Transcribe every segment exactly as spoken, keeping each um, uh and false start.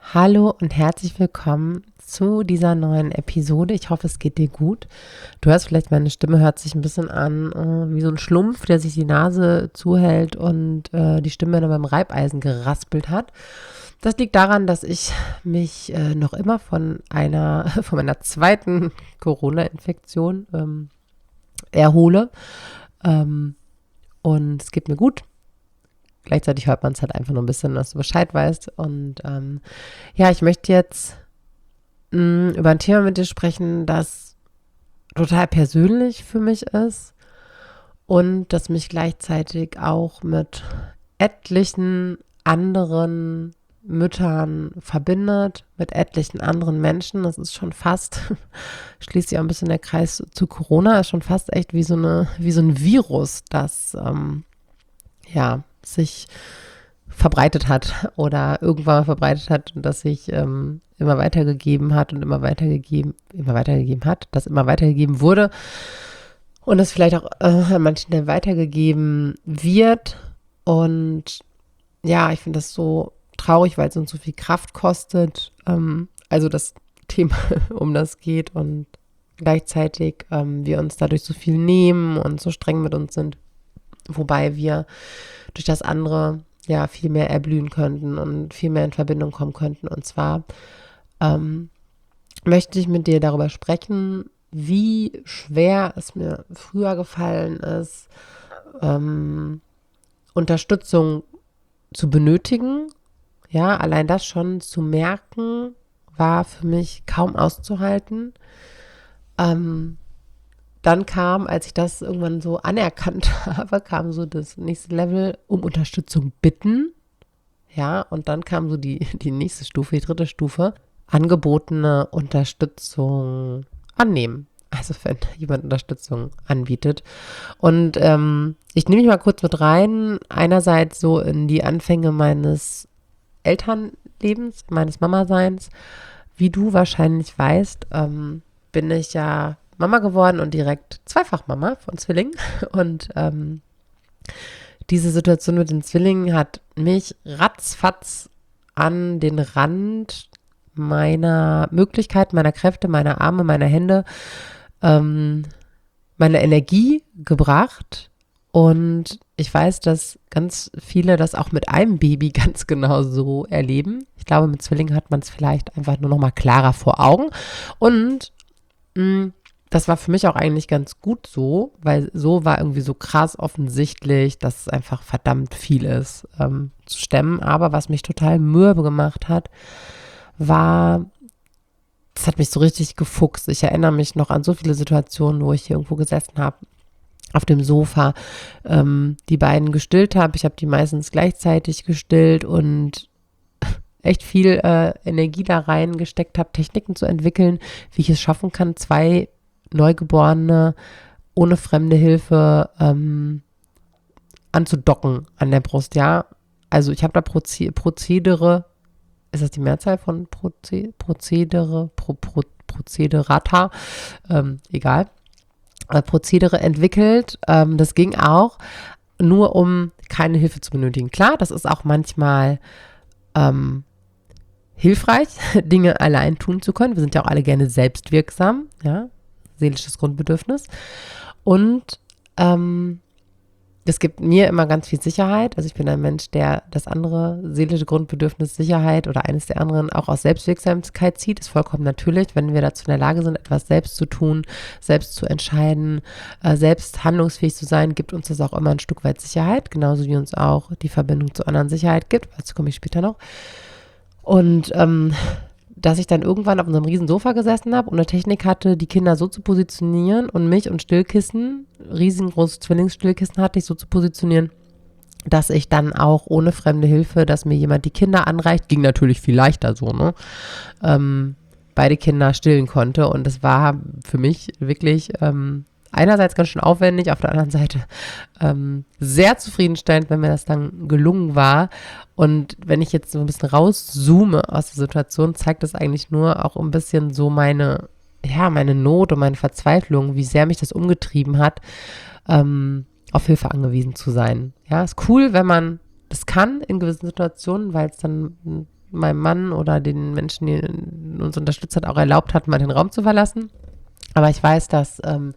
Hallo und herzlich willkommen zu dieser neuen Episode. Ich hoffe, es geht dir gut. Du hörst vielleicht, meine Stimme hört sich ein bisschen an äh, wie so ein Schlumpf, der sich die Nase zuhält und äh, die Stimme dann beim Reibeisen geraspelt hat. Das liegt daran, dass ich mich äh, noch immer von einer, von meiner zweiten Corona-Infektion ähm, erhole. Ähm, und es geht mir gut. Gleichzeitig hört man es halt einfach nur ein bisschen, dass du Bescheid weißt. Und ähm, ja, ich möchte jetzt mh, über ein Thema mit dir sprechen, das total persönlich für mich ist und das mich gleichzeitig auch mit etlichen anderen Müttern verbindet, mit etlichen anderen Menschen. Das ist schon fast, schließt sich auch ein bisschen der Kreis zu Corona, ist schon fast echt wie so eine, wie so ein Virus, das ähm, ja, sich verbreitet hat oder irgendwann mal verbreitet hat und das sich ähm, immer weitergegeben hat und immer weitergegeben, immer weitergegeben hat, das immer weitergegeben wurde und das vielleicht auch äh, an manchen Stellen weitergegeben wird. Und ja, ich finde das so traurig, weil es uns so viel Kraft kostet. Ähm, also das Thema, um das geht und gleichzeitig ähm, wir uns dadurch so viel nehmen und so streng mit uns sind. Wobei wir durch das andere ja viel mehr erblühen könnten und viel mehr in Verbindung kommen könnten. Und zwar ähm, möchte ich mit dir darüber sprechen, wie schwer es mir früher gefallen ist, ähm, Unterstützung zu benötigen. Ja, allein das schon zu merken, war für mich kaum auszuhalten. Ähm, Dann kam, als ich das irgendwann so anerkannt habe, kam so das nächste Level, um Unterstützung bitten. Ja, und dann kam so die, die nächste Stufe, die dritte Stufe, angebotene Unterstützung annehmen. Also wenn jemand Unterstützung anbietet. Und ähm, ich nehme mich mal kurz mit rein, einerseits so in die Anfänge meines Elternlebens, meines Mama-Seins. Wie du wahrscheinlich weißt, ähm, bin ich ja Mama geworden und direkt Zweifachmama von Zwillingen. Und ähm, diese Situation mit den Zwillingen hat mich ratzfatz an den Rand meiner Möglichkeiten, meiner Kräfte, meiner Arme, meiner Hände, ähm, meiner Energie gebracht. Und ich weiß, dass ganz viele das auch mit einem Baby ganz genau so erleben. Ich glaube, mit Zwillingen hat man es vielleicht einfach nur noch mal klarer vor Augen. Und mh, das war für mich auch eigentlich ganz gut so, weil so war irgendwie so krass offensichtlich, dass es einfach verdammt viel ist ähm, zu stemmen. Aber was mich total mürbe gemacht hat, war, das hat mich so richtig gefuchst. Ich erinnere mich noch an so viele Situationen, wo ich hier irgendwo gesessen habe, auf dem Sofa, ähm, die beiden gestillt habe. Ich habe die meistens gleichzeitig gestillt und echt viel äh, Energie da reingesteckt habe, Techniken zu entwickeln, wie ich es schaffen kann, zwei Neugeborene ohne fremde Hilfe ähm, anzudocken an der Brust, ja. Also ich habe da Proze- Prozedere, ist das die Mehrzahl von Proze- Prozedere, Pro- Pro- Prozederata, ähm, egal, äh, Prozedere entwickelt. Ähm, das ging auch, nur um keine Hilfe zu benötigen. Klar, das ist auch manchmal ähm, hilfreich, Dinge allein tun zu können. Wir sind ja auch alle gerne selbstwirksam, ja. Seelisches Grundbedürfnis. Und ähm, das gibt mir immer ganz viel Sicherheit. Also ich bin ein Mensch, der das andere seelische Grundbedürfnis Sicherheit oder eines der anderen auch aus Selbstwirksamkeit zieht. Ist vollkommen natürlich, wenn wir dazu in der Lage sind, etwas selbst zu tun, selbst zu entscheiden, äh, selbst handlungsfähig zu sein, gibt uns das auch immer ein Stück weit Sicherheit. Genauso wie uns auch die Verbindung zu anderen Sicherheit gibt. Dazu komme ich später noch. Und ähm, dass ich dann irgendwann auf unserem riesen Sofa gesessen habe und eine Technik hatte, die Kinder so zu positionieren und mich und Stillkissen, riesengroßes Zwillingsstillkissen hatte ich so zu positionieren, dass ich dann auch ohne fremde Hilfe, dass mir jemand die Kinder anreicht, ging natürlich viel leichter so, ne, ähm, beide Kinder stillen konnte. Und das war für mich wirklich ähm, einerseits ganz schön aufwendig, auf der anderen Seite ähm, sehr zufriedenstellend, wenn mir das dann gelungen war. Und wenn ich jetzt so ein bisschen rauszoome aus der Situation, zeigt das eigentlich nur auch ein bisschen so meine, ja, meine Not und meine Verzweiflung, wie sehr mich das umgetrieben hat, ähm, auf Hilfe angewiesen zu sein. Ja, ist cool, wenn man das kann in gewissen Situationen, weil es dann meinem Mann oder den Menschen, die uns unterstützt hat, auch erlaubt hat, mal den Raum zu verlassen. Aber ich weiß, dass ähm,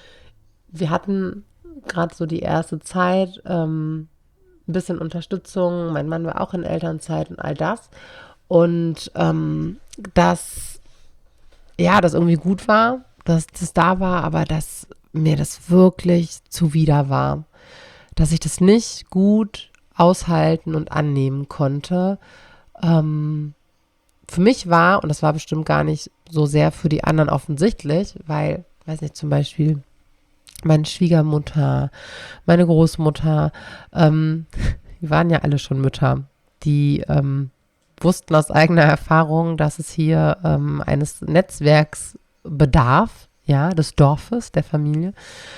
wir hatten gerade so die erste Zeit ähm, ein bisschen Unterstützung. Mein Mann war auch in Elternzeit und all das. Und ähm, dass, ja, das irgendwie gut war, dass das da war, aber dass mir das wirklich zuwider war. Dass ich das nicht gut aushalten und annehmen konnte. Ähm, für mich war, und das war bestimmt gar nicht so sehr für die anderen offensichtlich, weil, weiß nicht, zum Beispiel meine Schwiegermutter, meine Großmutter, ähm, die waren ja alle schon Mütter, die ähm, wussten aus eigener Erfahrung, dass es hier ähm, eines Netzwerks bedarf, ja, des Dorfes, der Familie.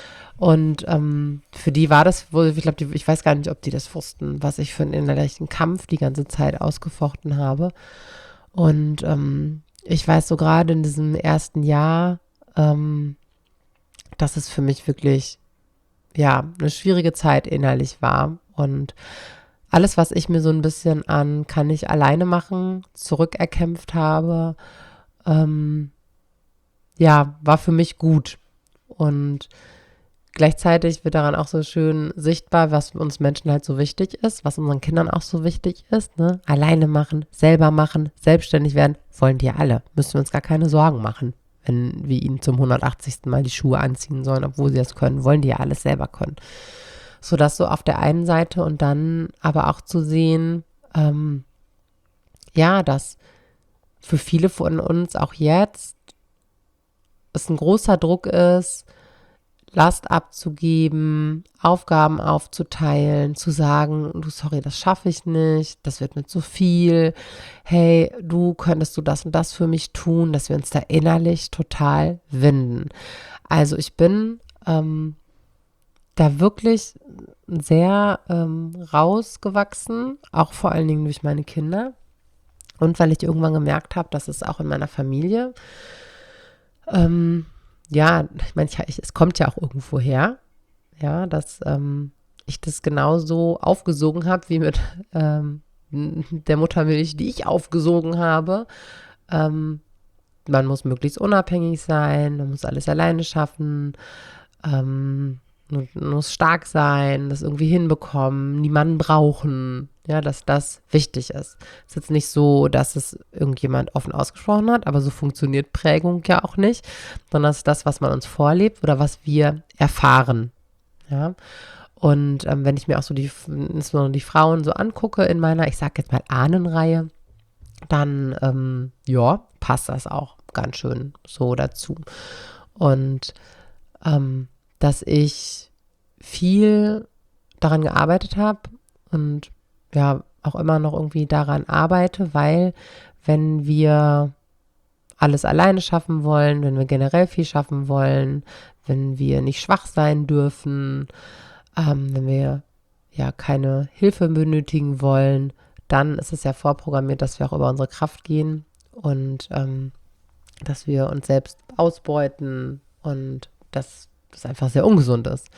Und ähm, für die war das wohl, ich glaube, ich weiß gar nicht, ob die das wussten, was ich für einen innerlichen Kampf die ganze Zeit ausgefochten habe. Und ähm, ich weiß so gerade in diesem ersten Jahr, ähm, dass es für mich wirklich, ja, eine schwierige Zeit innerlich war. Und alles, was ich mir so ein bisschen an kann ich alleine machen, zurückerkämpft habe, ähm, ja, war für mich gut. Und gleichzeitig wird daran auch so schön sichtbar, was uns Menschen halt so wichtig ist, was unseren Kindern auch so wichtig ist. Ne? Alleine machen, selber machen, selbstständig werden, wollen die ja alle. Müssen wir uns gar keine Sorgen machen, wenn wir ihnen zum hundertachtzigsten Mal die Schuhe anziehen sollen, obwohl sie das können, wollen die ja alles selber können. So das so auf der einen Seite und dann aber auch zu sehen, ähm, ja, dass für viele von uns auch jetzt es ein großer Druck ist, Last abzugeben, Aufgaben aufzuteilen, zu sagen, du, sorry, das schaffe ich nicht, das wird mir zu viel. Hey, du, könntest du das und das für mich tun, dass wir uns da innerlich total winden. Also ich bin ähm, da wirklich sehr ähm, rausgewachsen, auch vor allen Dingen durch meine Kinder. Und weil ich irgendwann gemerkt habe, dass es auch in meiner Familie ähm, ja, ich meine, ich, ich, es kommt ja auch irgendwo her, ja, dass ähm, ich das genauso aufgesogen habe, wie mit ähm, der Muttermilch, die ich aufgesogen habe. Ähm, man muss möglichst unabhängig sein, man muss alles alleine schaffen, ähm, man muss stark sein, das irgendwie hinbekommen, niemanden brauchen, ja, dass das wichtig ist. Es ist jetzt nicht so, dass es irgendjemand offen ausgesprochen hat, aber so funktioniert Prägung ja auch nicht, sondern es ist das, was man uns vorlebt oder was wir erfahren, ja. Und ähm, wenn ich mir auch so die, insbesondere die Frauen so angucke in meiner, ich sage jetzt mal Ahnenreihe, dann, ähm, ja, passt das auch ganz schön so dazu. Und ähm, dass ich viel daran gearbeitet habe und ja, auch immer noch irgendwie daran arbeite, weil wenn wir alles alleine schaffen wollen, wenn wir generell viel schaffen wollen, wenn wir nicht schwach sein dürfen, ähm, wenn wir ja keine Hilfe benötigen wollen, dann ist es ja vorprogrammiert, dass wir auch über unsere Kraft gehen und ähm, dass wir uns selbst ausbeuten und dass das einfach sehr ungesund ist.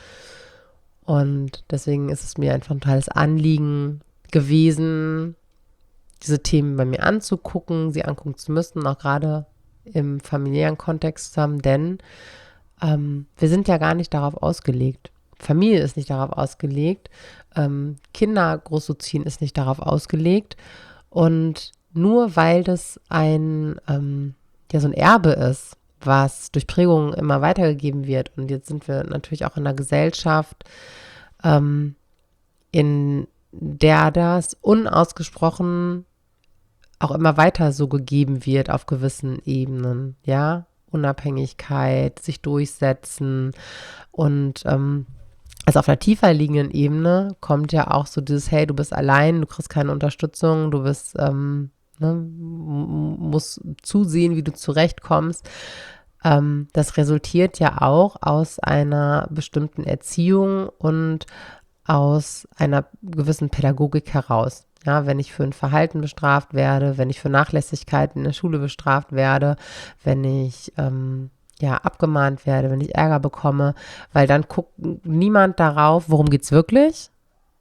Und deswegen ist es mir einfach ein totales Anliegen gewesen, diese Themen bei mir anzugucken, sie angucken zu müssen, auch gerade im familiären Kontext zusammen, denn ähm, wir sind ja gar nicht darauf ausgelegt. Familie ist nicht darauf ausgelegt, ähm, Kinder großzuziehen ist nicht darauf ausgelegt und nur weil das ein, ähm, ja, so ein Erbe ist, was durch Prägungen immer weitergegeben wird und jetzt sind wir natürlich auch in einer Gesellschaft, ähm, in der das unausgesprochen auch immer weiter so gegeben wird auf gewissen Ebenen, ja, Unabhängigkeit, sich durchsetzen und ähm, also auf einer tiefer liegenden Ebene kommt ja auch so dieses, hey, du bist allein, du kriegst keine Unterstützung, du bist, ähm, ne, musst zusehen, wie du zurechtkommst. Ähm, das resultiert ja auch aus einer bestimmten Erziehung und aus einer gewissen Pädagogik heraus. Ja, wenn ich für ein Verhalten bestraft werde, wenn ich für Nachlässigkeit in der Schule bestraft werde, wenn ich ähm, ja, abgemahnt werde, wenn ich Ärger bekomme, weil dann guckt niemand darauf, worum geht's wirklich,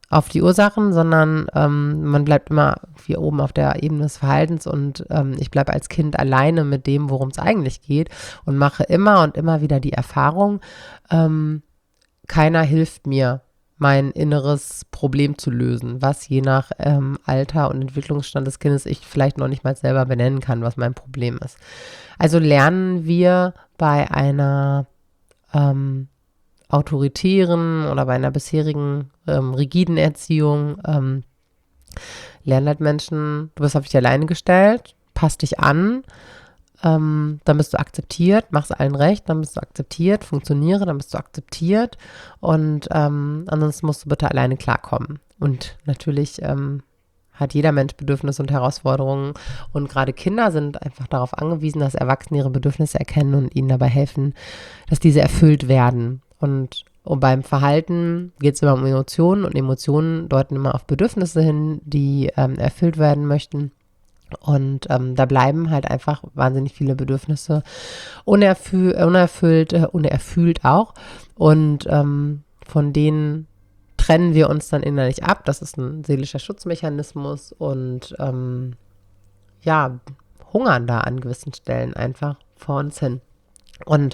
auf die Ursachen, sondern ähm, man bleibt immer wie oben auf der Ebene des Verhaltens und ähm, ich bleibe als Kind alleine mit dem, worum es eigentlich geht und mache immer und immer wieder die Erfahrung, ähm, keiner hilft mir, mein inneres Problem zu lösen, was je nach ähm, Alter und Entwicklungsstand des Kindes ich vielleicht noch nicht mal selber benennen kann, was mein Problem ist. Also lernen wir bei einer ähm, autoritären oder bei einer bisherigen ähm, rigiden Erziehung, ähm, lernen halt Menschen, du bist auf dich alleine gestellt, passt dich an, ähm, dann bist du akzeptiert, machst allen recht, dann bist du akzeptiert, funktioniere, dann bist du akzeptiert und ähm, ansonsten musst du bitte alleine klarkommen. Und natürlich ähm, hat jeder Mensch Bedürfnisse und Herausforderungen und gerade Kinder sind einfach darauf angewiesen, dass Erwachsene ihre Bedürfnisse erkennen und ihnen dabei helfen, dass diese erfüllt werden. Und, und beim Verhalten geht es immer um Emotionen und Emotionen deuten immer auf Bedürfnisse hin, die ähm, erfüllt werden möchten. Und ähm, da bleiben halt einfach wahnsinnig viele Bedürfnisse unerfü- unerfüllt, äh, unerfüllt auch. Und ähm, von denen trennen wir uns dann innerlich ab. Das ist ein seelischer Schutzmechanismus und ähm, ja, hungern da an gewissen Stellen einfach vor uns hin. Und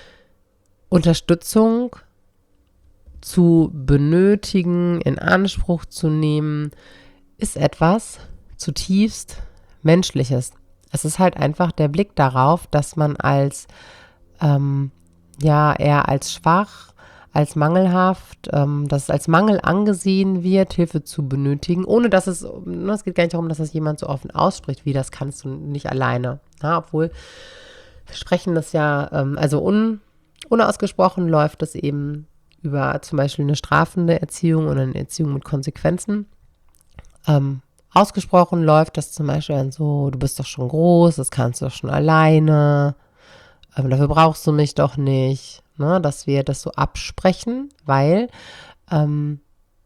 Unterstützung zu benötigen, in Anspruch zu nehmen, ist etwas zutiefst Menschliches. Es ist halt einfach der Blick darauf, dass man als, ähm, ja, eher als schwach, als mangelhaft, ähm, dass es als Mangel angesehen wird, Hilfe zu benötigen, ohne dass es, ne, es geht gar nicht darum, dass das jemand so offen ausspricht, wie das kannst du nicht alleine. Ja, obwohl wir sprechen das ja, ähm, also un, unausgesprochen läuft es eben über zum Beispiel eine strafende Erziehung oder eine Erziehung mit Konsequenzen. Ähm, Ausgesprochen läuft das zum Beispiel dann so, du bist doch schon groß, das kannst du doch schon alleine, ähm, dafür brauchst du mich doch nicht, ne? Dass wir das so absprechen, weil, ähm,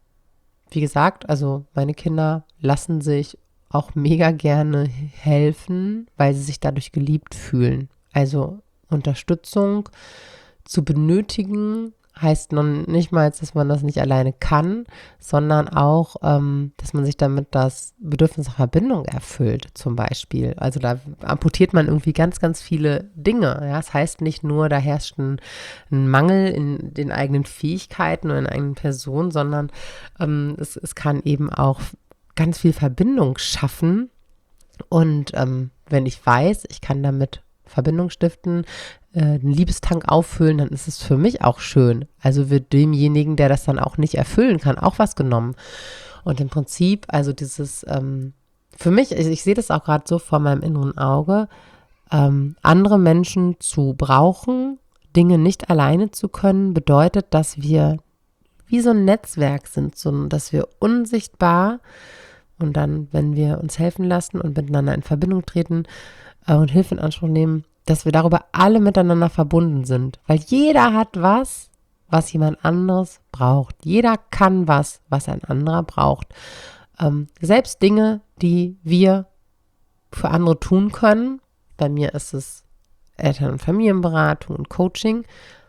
wie gesagt, also meine Kinder lassen sich auch mega gerne helfen, weil sie sich dadurch geliebt fühlen. Also Unterstützung zu benötigen heißt noch nicht mal, dass man das nicht alleine kann, sondern auch, ähm, dass man sich damit das Bedürfnis nach Verbindung erfüllt, zum Beispiel. Also da amputiert man irgendwie ganz, ganz viele Dinge. Ja? Das heißt nicht nur, da herrscht ein, ein Mangel in den eigenen Fähigkeiten oder in der eigenen Person, sondern ähm, es, es kann eben auch ganz viel Verbindung schaffen. Und ähm, wenn ich weiß, ich kann damit Verbindung stiften, äh, einen Liebestank auffüllen, dann ist es für mich auch schön. Also wird demjenigen, der das dann auch nicht erfüllen kann, auch was genommen. Und im Prinzip, also dieses, ähm, für mich, ich, ich sehe das auch gerade so vor meinem inneren Auge, ähm, andere Menschen zu brauchen, Dinge nicht alleine zu können, bedeutet, dass wir wie so ein Netzwerk sind, so, dass wir unsichtbar und dann, wenn wir uns helfen lassen und miteinander in Verbindung treten, und Hilfe in Anspruch nehmen, dass wir darüber alle miteinander verbunden sind. Weil jeder hat was, was jemand anderes braucht. Jeder kann was, was ein anderer braucht. Ähm, selbst Dinge, die wir für andere tun können, bei mir ist es Eltern- und Familienberatung und Coaching,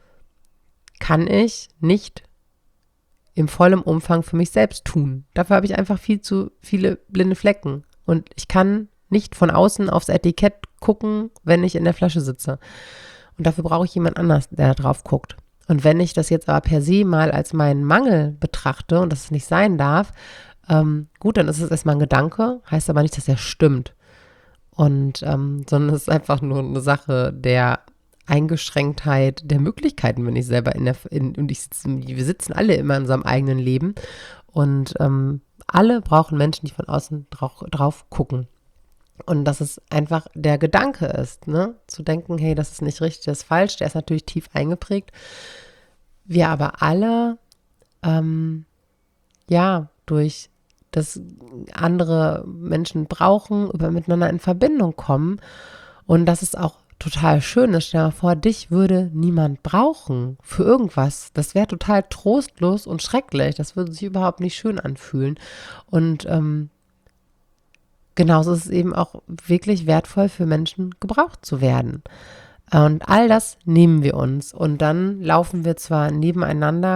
kann ich nicht im vollen Umfang für mich selbst tun. Dafür habe ich einfach viel zu viele blinde Flecken. Und ich kann nicht von außen aufs Etikett gucken, wenn ich in der Flasche sitze. Und dafür brauche ich jemand anders, der da drauf guckt. Und wenn ich das jetzt aber per se mal als meinen Mangel betrachte und das es nicht sein darf, ähm, gut, dann ist es erstmal ein Gedanke, heißt aber nicht, dass er stimmt. Und, ähm, sondern es ist einfach nur eine Sache der Eingeschränktheit der Möglichkeiten, wenn ich selber in der, in, und ich sitze, wir sitzen alle immer in unserem eigenen Leben und ähm, alle brauchen Menschen, die von außen drauf, drauf gucken. Und dass es einfach der Gedanke ist, ne? Zu denken, hey, das ist nicht richtig, das ist falsch, der ist natürlich tief eingeprägt. Wir aber alle, ähm, ja, durch das andere Menschen brauchen, über miteinander in Verbindung kommen. Und das ist auch total schön ist. Stell dir mal vor, dich würde niemand brauchen für irgendwas. Das wäre total trostlos und schrecklich. Das würde sich überhaupt nicht schön anfühlen. Und ähm, genauso ist es eben auch wirklich wertvoll für Menschen, gebraucht zu werden. Und all das nehmen wir uns. Und dann laufen wir zwar nebeneinander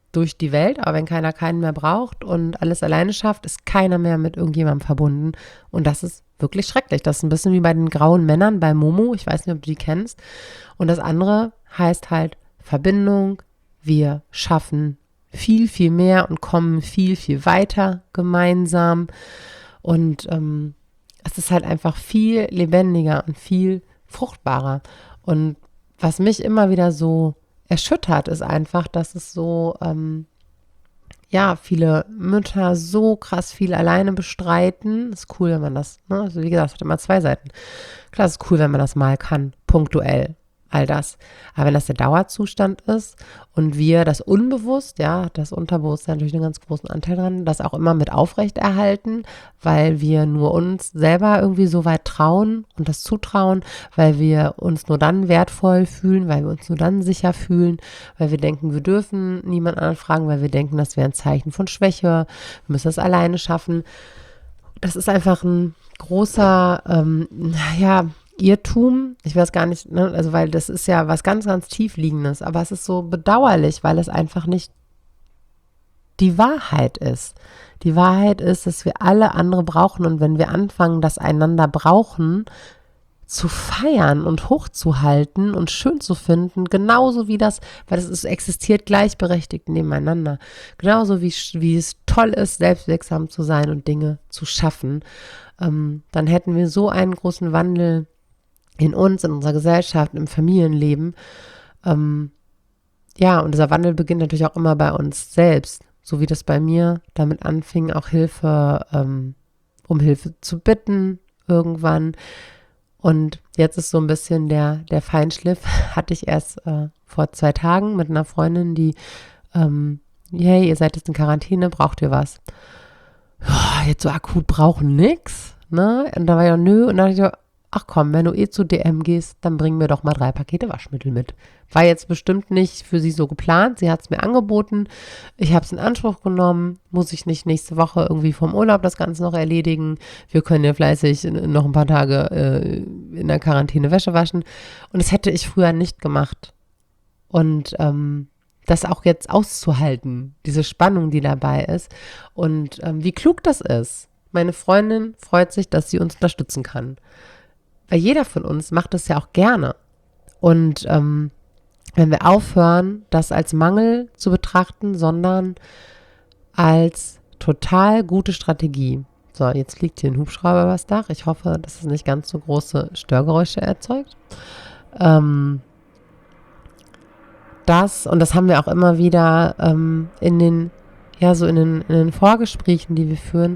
durch die Welt, aber wenn keiner keinen mehr braucht und alles alleine schafft, ist keiner mehr mit irgendjemandem verbunden. Und das ist wirklich schrecklich. Das ist ein bisschen wie bei den grauen Männern bei Momo. Ich weiß nicht, ob du die kennst. Und das andere heißt halt Verbindung. Wir schaffen viel, viel mehr und kommen viel, viel weiter gemeinsam. Und ähm, es ist halt einfach viel lebendiger und viel fruchtbarer. Und was mich immer wieder so erschüttert, ist einfach, dass es so, ähm, ja, viele Mütter so krass viel alleine bestreiten. Ist cool, wenn man das, ne? Also wie gesagt, es hat immer zwei Seiten. Klar, es ist cool, wenn man das mal kann, punktuell. All das. Aber wenn das der Dauerzustand ist und wir das unbewusst, ja, das Unterbewusstsein natürlich einen ganz großen Anteil dran, das auch immer mit aufrechterhalten, weil wir nur uns selber irgendwie so weit trauen und das zutrauen, weil wir uns nur dann wertvoll fühlen, weil wir uns nur dann sicher fühlen, weil wir denken, wir dürfen niemand anderen fragen, weil wir denken, das wäre ein Zeichen von Schwäche, wir müssen das alleine schaffen. Das ist einfach ein großer, ähm, ja, Irrtum, ich weiß gar nicht, ne, also weil das ist ja was ganz, ganz tiefliegendes, aber es ist so bedauerlich, weil es einfach nicht die Wahrheit ist. Die Wahrheit ist, dass wir alle andere brauchen und wenn wir anfangen, das einander brauchen, zu feiern und hochzuhalten und schön zu finden, genauso wie das, weil es ist, existiert gleichberechtigt nebeneinander, genauso wie, wie es toll ist, selbstwirksam zu sein und Dinge zu schaffen, ähm, dann hätten wir so einen großen Wandel in uns, in unserer Gesellschaft, im Familienleben. Ähm, ja, und dieser Wandel beginnt natürlich auch immer bei uns selbst, so wie das bei mir damit anfing, auch Hilfe, ähm, um Hilfe zu bitten irgendwann. Und jetzt ist so ein bisschen der, der Feinschliff, hatte ich erst äh, vor zwei Tagen mit einer Freundin, die, ähm, hey, ihr seid jetzt in Quarantäne, braucht ihr was? Ja, jetzt so akut brauchen nix, ne? Und da war ja nö, und dann dachte ich so, ach komm, wenn du eh zu D M gehst, dann bring mir doch mal drei Pakete Waschmittel mit. War jetzt bestimmt nicht für sie so geplant. Sie hat es mir angeboten. Ich habe es in Anspruch genommen. Muss ich nicht nächste Woche irgendwie vom Urlaub das Ganze noch erledigen. Wir können ja fleißig noch ein paar Tage äh, in der Quarantäne Wäsche waschen. Und das hätte ich früher nicht gemacht. Und ähm, das auch jetzt auszuhalten, diese Spannung, die dabei ist. Und ähm, wie klug das ist. Meine Freundin freut sich, dass sie uns unterstützen kann. Weil jeder von uns macht das ja auch gerne. Und ähm, wenn wir aufhören, das als Mangel zu betrachten, sondern als total gute Strategie. So, jetzt liegt hier ein Hubschrauber übers Dach. Ich hoffe, dass es nicht ganz so große Störgeräusche erzeugt. Ähm, das, und das haben wir auch immer wieder ähm, in den, ja, so in den, in den Vorgesprächen, die wir führen,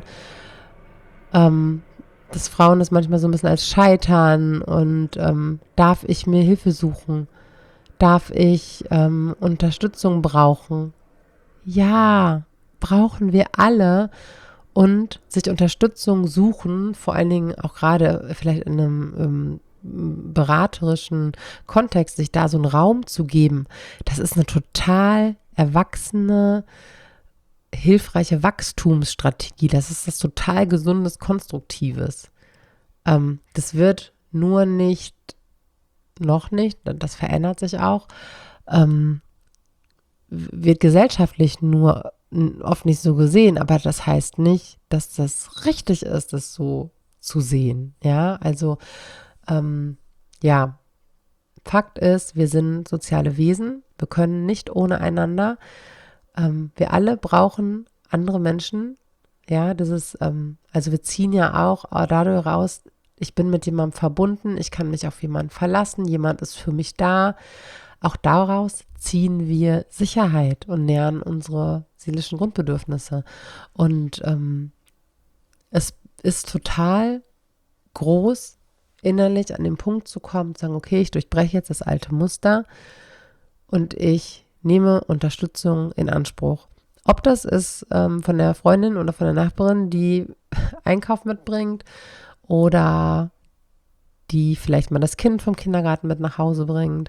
ähm, dass Frauen das manchmal so ein bisschen als Scheitern und ähm, darf ich mir Hilfe suchen? Darf ich ähm, Unterstützung brauchen? Ja, brauchen wir alle und sich Unterstützung suchen, vor allen Dingen auch gerade vielleicht in einem ähm, beraterischen Kontext, sich da so einen Raum zu geben, das ist eine total erwachsene, hilfreiche Wachstumsstrategie. Das ist das total gesundes, konstruktives. Ähm, das wird nur nicht, noch nicht, das verändert sich auch, ähm, wird gesellschaftlich nur oft nicht so gesehen, aber das heißt nicht, dass das richtig ist, das so zu sehen. Ja, also ähm, ja, Fakt ist, wir sind soziale Wesen, wir können nicht ohne einander. Ähm, wir alle brauchen andere Menschen, ja, das ist, ähm, also wir ziehen ja auch dadurch raus, ich bin mit jemandem verbunden, ich kann mich auf jemanden verlassen, jemand ist für mich da. Auch daraus ziehen wir Sicherheit und nähern unsere seelischen Grundbedürfnisse. Und ähm, es ist total groß, innerlich an den Punkt zu kommen, zu sagen, okay, ich durchbreche jetzt das alte Muster und ich nehme Unterstützung in Anspruch. Ob das ist ähm, von der Freundin oder von der Nachbarin, die Einkauf mitbringt oder die vielleicht mal das Kind vom Kindergarten mit nach Hause bringt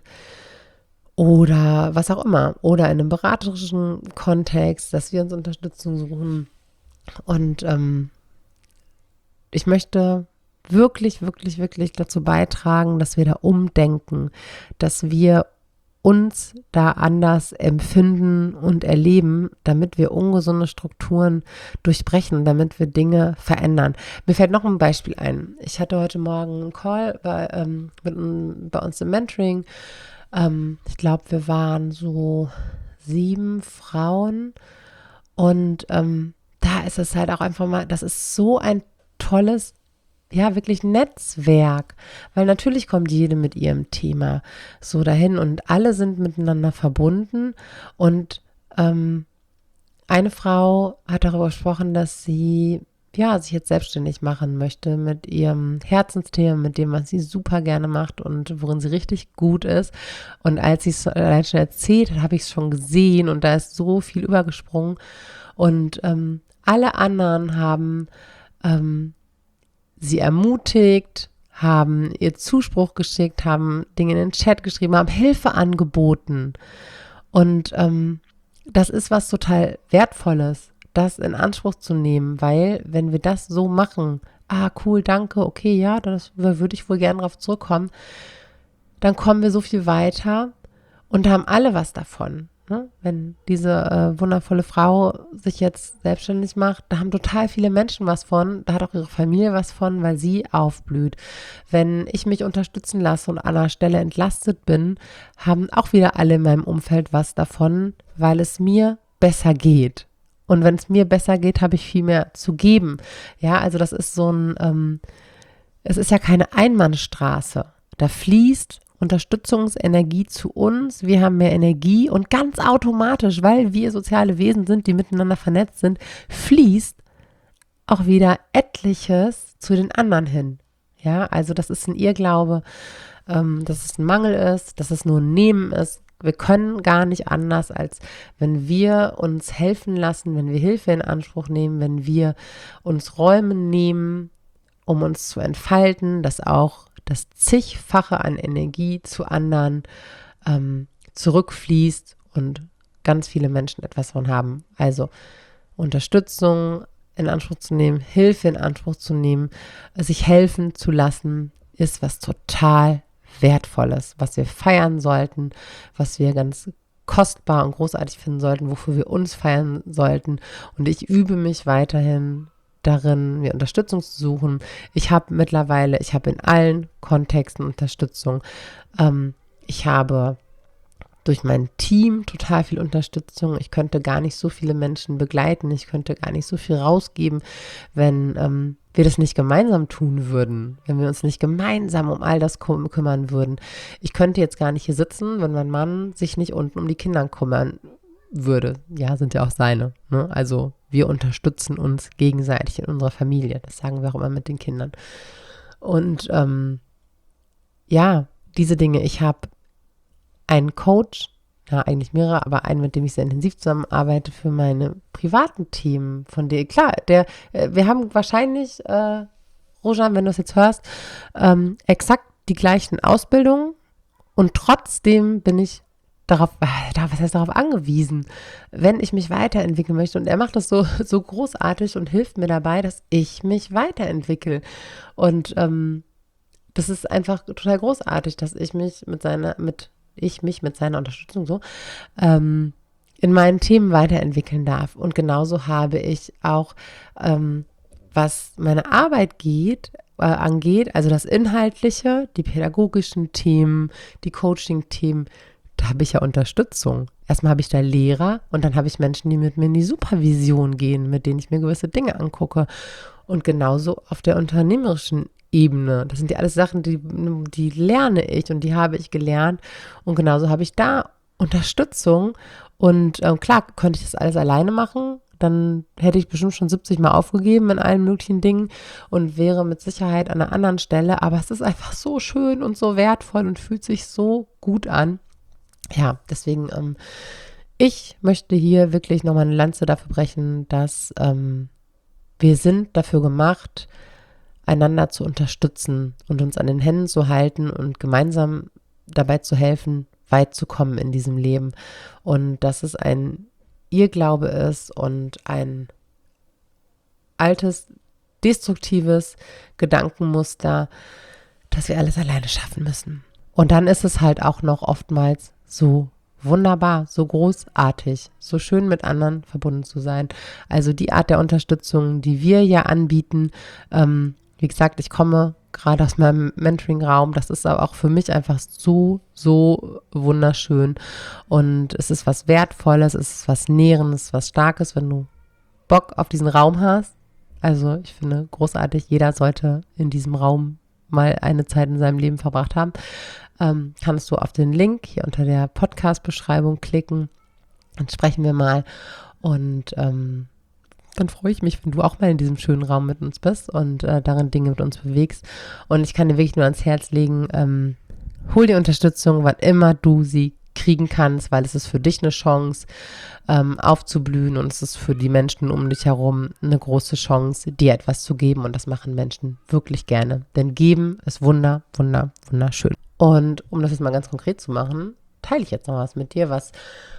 oder was auch immer. Oder in einem beraterischen Kontext, dass wir uns Unterstützung suchen. Und ähm, ich möchte wirklich, wirklich, wirklich dazu beitragen, dass wir da umdenken, dass wir uns da anders empfinden und erleben, damit wir ungesunde Strukturen durchbrechen, damit wir Dinge verändern. Mir fällt noch ein Beispiel ein. Ich hatte heute Morgen einen Call bei, ähm, mit, bei uns im Mentoring. Ähm, ich glaube, wir waren so sieben Frauen und ähm, da ist es halt auch einfach mal, das ist so ein tolles, ja, wirklich Netzwerk, weil natürlich kommt jede mit ihrem Thema so dahin und alle sind miteinander verbunden und ähm, eine Frau hat darüber gesprochen, dass sie ja, sich jetzt selbstständig machen möchte mit ihrem Herzensthema, mit dem, was sie super gerne macht und worin sie richtig gut ist. Und als sie es allein schon erzählt hat, habe ich es schon gesehen und da ist so viel übergesprungen. Und ähm, alle anderen haben ähm, sie ermutigt, haben ihr Zuspruch geschickt, haben Dinge in den Chat geschrieben, haben Hilfe angeboten. Und ähm, das ist was total Wertvolles, das in Anspruch zu nehmen, weil wenn wir das so machen, ah cool, danke, okay, ja, das würde ich wohl gerne darauf zurückkommen, dann kommen wir so viel weiter und haben alle was davon. Ne? Wenn diese äh, wundervolle Frau sich jetzt selbstständig macht, da haben total viele Menschen was von, da hat auch ihre Familie was von, weil sie aufblüht. Wenn ich mich unterstützen lasse und an einer Stelle entlastet bin, haben auch wieder alle in meinem Umfeld was davon, weil es mir besser geht. Und wenn es mir besser geht, habe ich viel mehr zu geben. Ja, also das ist so ein, ähm, es ist ja keine Einbahnstraße. Da fließt Unterstützungsenergie zu uns. Wir haben mehr Energie und ganz automatisch, weil wir soziale Wesen sind, die miteinander vernetzt sind, fließt auch wieder etliches zu den anderen hin. Ja, also das ist ein Irrglaube, ähm, dass es ein Mangel ist, dass es nur ein Nehmen ist. Wir können gar nicht anders, als wenn wir uns helfen lassen, wenn wir Hilfe in Anspruch nehmen, wenn wir uns Räume nehmen, um uns zu entfalten, dass auch das zigfache an Energie zu anderen ähm, zurückfließt und ganz viele Menschen etwas von haben. Also Unterstützung in Anspruch zu nehmen, Hilfe in Anspruch zu nehmen, sich helfen zu lassen, ist was total Wertvolles, was wir feiern sollten, was wir ganz kostbar und großartig finden sollten, wofür wir uns feiern sollten. Und ich übe mich weiterhin darin, mir Unterstützung zu suchen. Ich habe mittlerweile, ich habe in allen Kontexten Unterstützung. Ähm, ich habe durch mein Team total viel Unterstützung. Ich könnte gar nicht so viele Menschen begleiten. Ich könnte gar nicht so viel rausgeben, wenn ähm, wir das nicht gemeinsam tun würden, wenn wir uns nicht gemeinsam um all das küm- kümmern würden. Ich könnte jetzt gar nicht hier sitzen, wenn mein Mann sich nicht unten um die Kinder kümmern würde. Ja, sind ja auch seine. Ne? Also wir unterstützen uns gegenseitig in unserer Familie. Das sagen wir auch immer mit den Kindern. Und ähm, ja, diese Dinge. Ich habe einen Coach, ja eigentlich mehrere, aber einen, mit dem ich sehr intensiv zusammenarbeite für meine privaten Themen, von der, klar, der, äh, wir haben wahrscheinlich, äh, Rojan, wenn du es jetzt hörst, ähm, exakt die gleichen Ausbildungen und trotzdem bin ich darauf, äh, was heißt darauf angewiesen, wenn ich mich weiterentwickeln möchte und er macht das so, so großartig und hilft mir dabei, dass ich mich weiterentwickle und ähm, das ist einfach total großartig, dass ich mich mit seiner, mit ich mich mit seiner Unterstützung so ähm, in meinen Themen weiterentwickeln darf. Und genauso habe ich auch, ähm, was meine Arbeit geht, äh, angeht, also das Inhaltliche, die pädagogischen Themen, die Coaching-Themen, da habe ich ja Unterstützung. Erstmal habe ich da Lehrer und dann habe ich Menschen, die mit mir in die Supervision gehen, mit denen ich mir gewisse Dinge angucke. Und genauso auf der unternehmerischen Ebene. Das sind ja alles Sachen, die, die lerne ich und die habe ich gelernt. Und genauso habe ich da Unterstützung. Und ähm, klar, könnte ich das alles alleine machen. Dann hätte ich bestimmt schon siebzig Mal aufgegeben in allen möglichen Dingen und wäre mit Sicherheit an einer anderen Stelle. Aber es ist einfach so schön und so wertvoll und fühlt sich so gut an. Ja, deswegen, ähm, ich möchte hier wirklich nochmal eine Lanze dafür brechen, dass ähm, wir sind dafür gemacht, einander zu unterstützen und uns an den Händen zu halten und gemeinsam dabei zu helfen, weit zu kommen in diesem Leben. Und dass es ein Irrglaube ist und ein altes, destruktives Gedankenmuster, dass wir alles alleine schaffen müssen. Und dann ist es halt auch noch oftmals so wunderbar, so großartig, so schön mit anderen verbunden zu sein. Also die Art der Unterstützung, die wir ja anbieten, ähm, wie gesagt, ich komme gerade aus meinem Mentoring-Raum, das ist aber auch für mich einfach so, so wunderschön und es ist was Wertvolles, es ist was Nährendes, was Starkes, wenn du Bock auf diesen Raum hast. Also ich finde großartig, jeder sollte in diesem Raum mal eine Zeit in seinem Leben verbracht haben. Ähm, kannst du auf den Link hier unter der Podcast-Beschreibung klicken. Dann sprechen wir mal und ähm, dann freue ich mich, wenn du auch mal in diesem schönen Raum mit uns bist und äh, darin Dinge mit uns bewegst. Und ich kann dir wirklich nur ans Herz legen, ähm, hol dir Unterstützung, wann immer du sie kriegen kannst, weil es ist für dich eine Chance, ähm, aufzublühen und es ist für die Menschen um dich herum eine große Chance, dir etwas zu geben und das machen Menschen wirklich gerne. Denn geben ist wunder, wunder, wunderschön. Und um das jetzt mal ganz konkret zu machen, teile ich jetzt noch was mit dir, was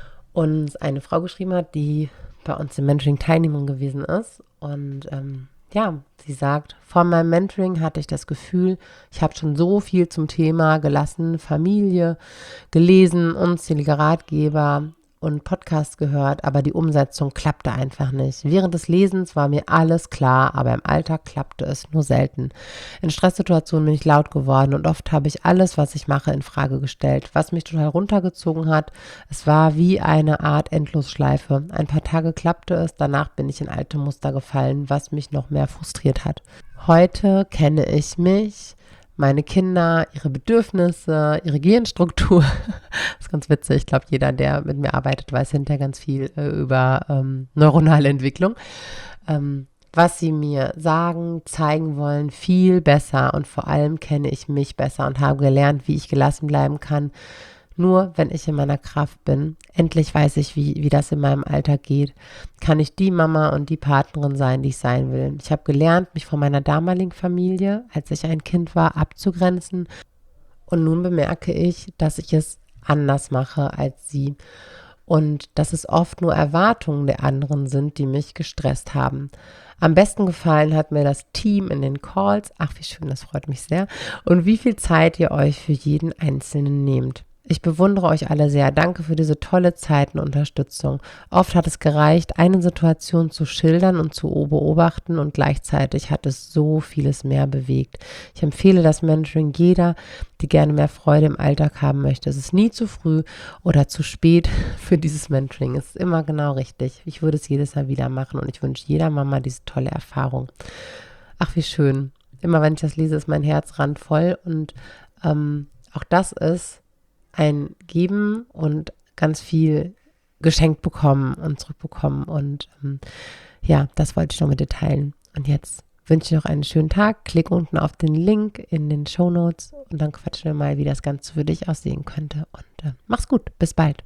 uns eine Frau geschrieben hat, die bei uns im Mentoring Teilnehmerin gewesen ist. Und ähm, ja, sie sagt, vor meinem Mentoring hatte ich das Gefühl, ich habe schon so viel zum Thema gelassen, Familie, gelesen, unzählige Ratgeber und Podcasts gehört, aber die Umsetzung klappte einfach nicht. Während des Lesens war mir alles klar, aber im Alltag klappte es nur selten. In Stresssituationen bin ich laut geworden und oft habe ich alles, was ich mache, in Frage gestellt, was mich total runtergezogen hat. Es war wie eine Art Endlosschleife. Ein paar Tage klappte es, danach bin ich in alte Muster gefallen, was mich noch mehr frustriert hat. Heute kenne ich mich, meine Kinder, ihre Bedürfnisse, ihre Gehirnstruktur. Das ist ganz witzig. Ich glaube, jeder, der mit mir arbeitet, weiß hinterher ganz viel äh, über ähm, neuronale Entwicklung. Ähm, was sie mir sagen, zeigen wollen, viel besser. Und vor allem kenne ich mich besser und habe gelernt, wie ich gelassen bleiben kann. Nur wenn ich in meiner Kraft bin, endlich weiß ich, wie, wie das in meinem Alltag geht, kann ich die Mama und die Partnerin sein, die ich sein will. Ich habe gelernt, mich von meiner damaligen Familie, als ich ein Kind war, abzugrenzen. Und nun bemerke ich, dass ich es anders mache als sie. Und dass es oft nur Erwartungen der anderen sind, die mich gestresst haben. Am besten gefallen hat mir das Team in den Calls. Ach, wie schön, das freut mich sehr. Und wie viel Zeit ihr euch für jeden Einzelnen nehmt. Ich bewundere euch alle sehr. Danke für diese tolle Zeit und Unterstützung. Oft hat es gereicht, eine Situation zu schildern und zu beobachten und gleichzeitig hat es so vieles mehr bewegt. Ich empfehle das Mentoring jeder, die gerne mehr Freude im Alltag haben möchte. Es ist nie zu früh oder zu spät für dieses Mentoring. Es ist immer genau richtig. Ich würde es jedes Mal wieder machen und ich wünsche jeder Mama diese tolle Erfahrung. Ach, wie schön. Immer wenn ich das lese, ist mein Herz randvoll und ähm, auch das ist ein Geben und ganz viel geschenkt bekommen und zurückbekommen. Und ähm, ja, das wollte ich noch mit dir teilen. Und jetzt wünsche ich noch einen schönen Tag. Klick unten auf den Link in den Shownotes und dann quatschen wir mal, wie das Ganze für dich aussehen könnte. Und äh, mach's gut. Bis bald.